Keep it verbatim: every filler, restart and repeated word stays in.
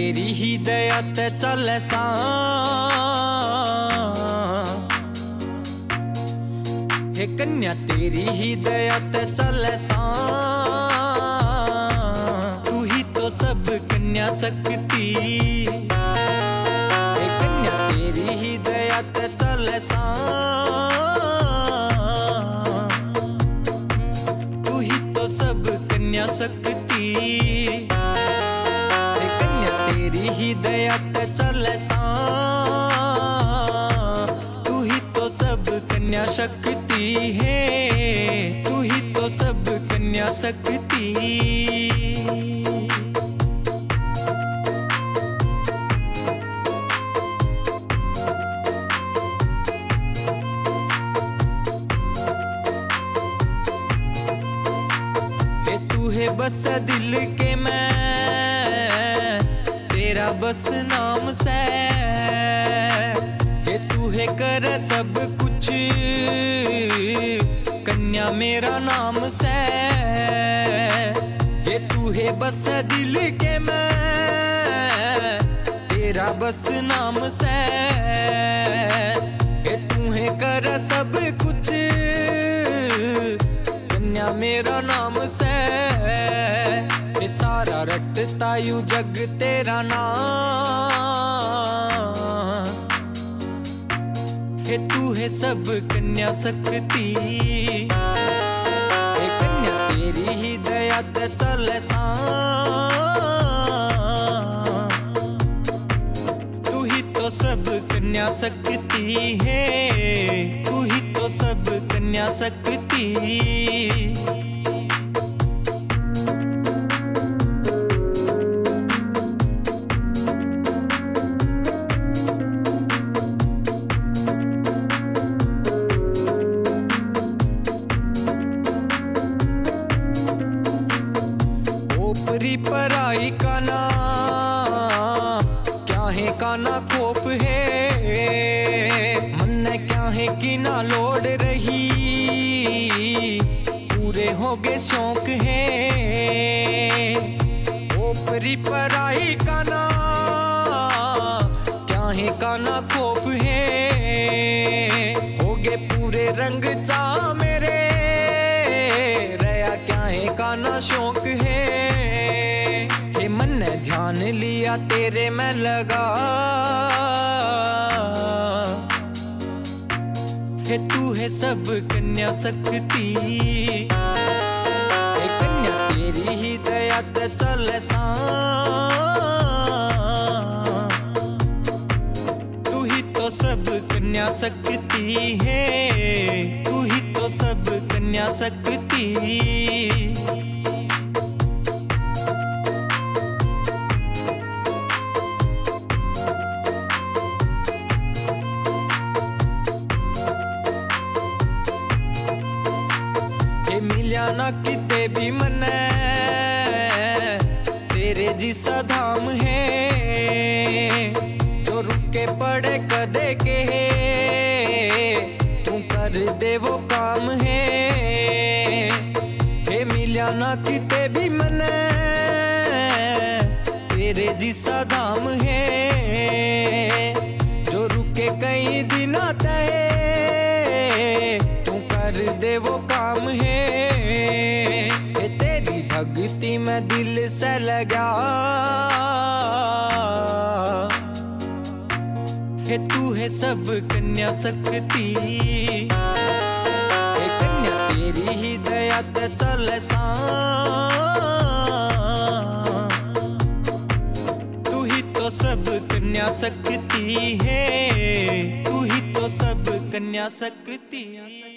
तेरी ही दया ते चले सा, हे कन्या तेरी ही दया ते चले सा। तू ही तो सब कन्या शक्ति, हे कन्या तेरी ही दया ते चले सा। तू ही तो सब कन्या शक्ति, हे कन्या तेरी ही दया ते चले सा। तू ही तो सब कन्या शक्ति है, तू ही तो सब कन्या शक्ति। हे तू है बस दिल के मैं, तेरा बस नाम से। हे तू है कर सब कुछ, कन्या मेरा नाम से। ये तू है बस दिल के मैं, तेरा बस नाम से। ये तू है कर सब कुछ, कन्या मेरा नाम से। ये सारा रटता यू जग तेरा नाम, हे तू है सब कन्या शक्ति। हे कन्या तेरी ही दया ते चले सा। तू ही तो सब कन्या शक्ति है, तू ही तो सब कन्या शक्ति। ओपरी पराई का ना क्या है, का ना खौफ है। मन क्या है कि ना लोड रही, पूरे हो गए शौक है। ओपरी पराई का ना क्या है, का ना खौफ है। हो गए पूरे रंग चा मेरे, रया क्या है का ना शौक है। हे मन ने ध्यान लिया तेरे में लगा, हे तू है सब कन्या शक्ति। हे कन्या तेरी ही दया ते चले सा। तू ही तो सब कन्या शक्ति है, तू ही तो सब कन्या शक्ति। मिलिया ना किते भी मने, तेरे जिसा धाम है। जो रुके पड़े कदे के, तू कर दे वो काम है। हे मिलिया ना किते भी मने, तेरे जिसा धाम है। जो रुके कई दिन आता है, तू कर दे वो काम है। तेरी भक्ति में दिल से लगा, हे तू है सब कन्या शक्ति। हे कन्या तेरी ही दया ते चले सा। तू ही तो सब कन्या शक्ति है, तू ही तो सब कन्या शक्ति।